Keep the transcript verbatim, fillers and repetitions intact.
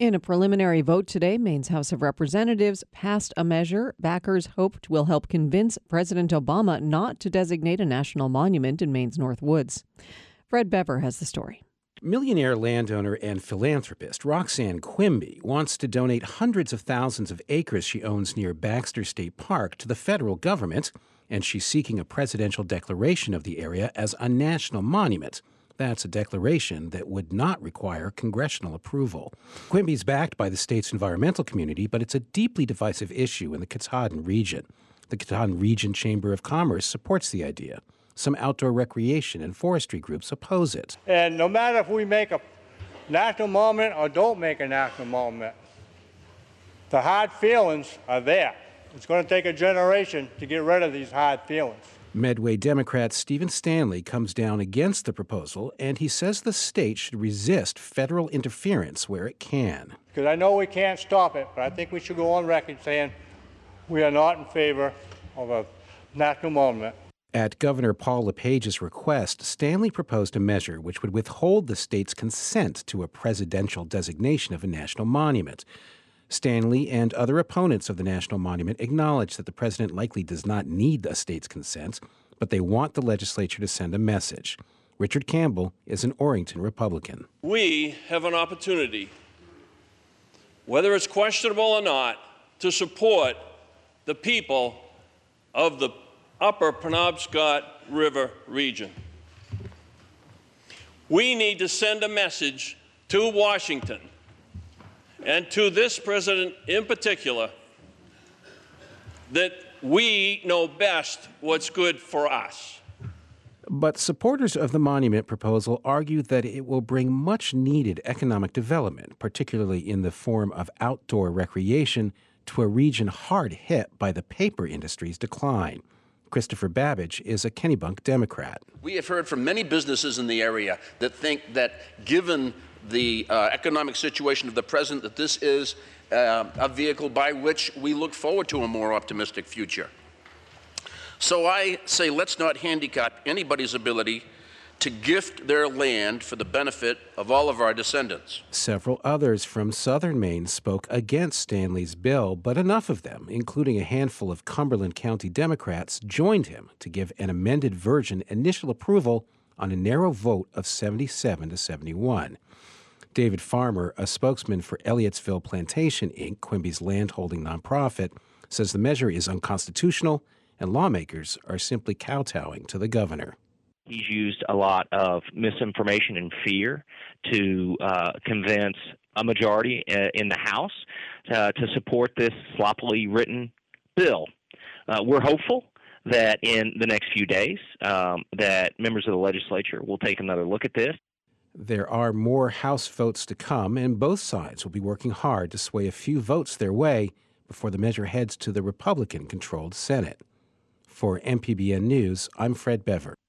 In a preliminary vote today, Maine's House of Representatives passed a measure backers hoped will help convince President Obama not to designate a national monument in Maine's North Woods. Fred Bever has the story. Millionaire landowner and philanthropist Roxanne Quimby wants to donate hundreds of thousands of acres she owns near Baxter State Park to the federal government, and she's seeking a presidential declaration of the area as a national monument. That's a declaration that would not require congressional approval. Quimby's backed by the state's environmental community, but it's a deeply divisive issue in the Katahdin region. The Katahdin Region Chamber of Commerce supports the idea. Some outdoor recreation and forestry groups oppose it. And no matter if we make a national monument or don't make a national monument, the hard feelings are there. It's going to take a generation to get rid of these hard feelings. Medway Democrat Stephen Stanley comes down against the proposal, and he says the state should resist federal interference where it can. Because I know we can't stop it, but I think we should go on record saying we are not in favor of a national monument. At Governor Paul LePage's request, Stanley proposed a measure which would withhold the state's consent to a presidential designation of a national monument. Stanley and other opponents of the national monument acknowledge that the president likely does not need a state's consent, but they want the legislature to send a message. Richard Campbell is an Orrington Republican. We have an opportunity, whether it's questionable or not, to support the people of the Upper Penobscot River region. We need to send a message to Washington and to this president in particular that we know best what's good for us. But supporters of the monument proposal argue that it will bring much needed economic development, particularly in the form of outdoor recreation, to a region hard hit by the paper industry's decline. Christopher Babbage is a Kennebunk Democrat. We have heard from many businesses in the area that think that given the uh, economic situation of the president, that this is uh, a vehicle by which we look forward to a more optimistic future. So I say let's not handicap anybody's ability to gift their land for the benefit of all of our descendants. Several others from southern Maine spoke against Stanley's bill, but enough of them, including a handful of Cumberland County Democrats, joined him to give an amended version initial approval on a narrow vote of seventy-seven to seventy-one. David Farmer, a spokesman for Elliotsville Plantation, Incorporated, Quimby's landholding nonprofit, says the measure is unconstitutional and lawmakers are simply kowtowing to the governor. He's used a lot of misinformation and fear to uh, convince a majority uh, in the House uh, to support this sloppily written bill. Uh, we're hopeful that in the next few days um, that members of the legislature will take another look at this. There are more House votes to come, and both sides will be working hard to sway a few votes their way before the measure heads to the Republican-controlled Senate. For M P B N News, I'm Fred Bever.